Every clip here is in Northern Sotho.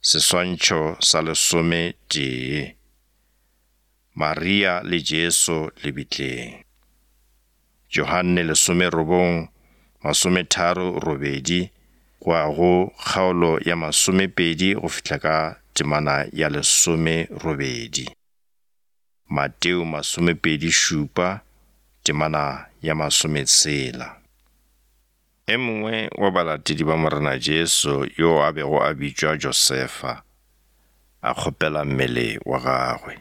Seswantšho sa 11. Maria le Jesu lebitleng. Johane 19:38 go ya go kgaolo ya 20 go fihla ka temana ya 18. Mateo 27 temana ya 16. E mongwe wa balatedi ba morena Jesu yo a bego a bitšwa Josefa a kgopela mmele wa gagwe,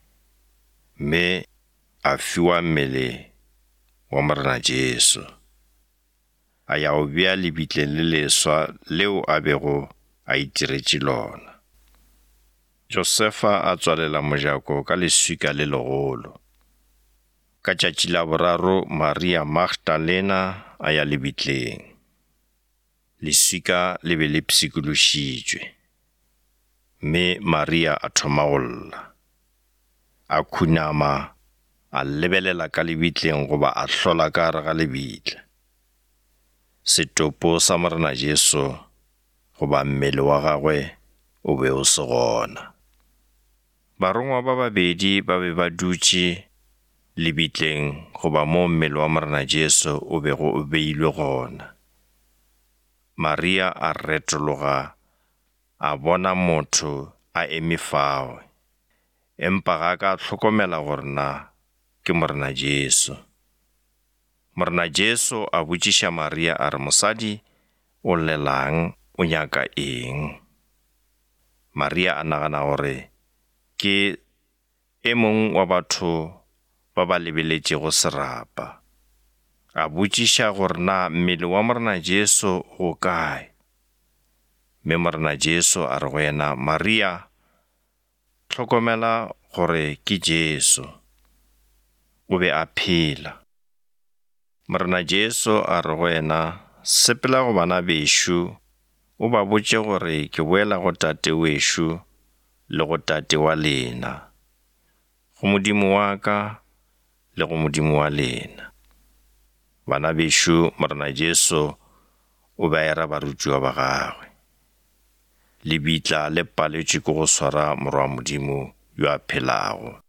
mme a fiwa mmele wa morena Jesu. A ya go bea lebitleng le leswa leo a bego a itiretše lona. Josefa a tswalela mojako ka leswika le legolo. Ka tšatši la boraro Maria Magdalena a ya lebitleng. Leswika le be le pshikološitšwe, mme Maria a thoma go lla. A khunama, a lebelela ka lebitleng goba a hlola ka gare ga lebitla. Setopo sa morena Jesu goba mmele wa gagwe o be o se gona. Barongwa ba babedi ba be ba dutše lebitleng goba mo mmele wa morena Jesu o bego o beilwe gona. Maria a retologa, a bona motho a eme fao, empa ga ka hlokomela gore na ke morena Jesu. Morena Jesu a botšiša Maria a re, mosadi o llelang, o nyaka eng? Maria a nagana gore ke e mong wa batho ba ba lebeletšego serapa. A botšiša gore na mmele wa morena Jesu o kae? Mme morena Jesu a re go yena, Maria, hlokomela gore ke Jesu, o be a phela. Morena Jesu a re go yena, sepela go bana bešo, o ba botše gore ke boela go tate wešo le go tate wa lena, go Modimo wa ka le go Modimo wa lena. Bana bešo, morena Jesu o be a era barutiwa ba gagwe. Lebitla le paletšwe ke go swara morwa Modimo yo a phelago.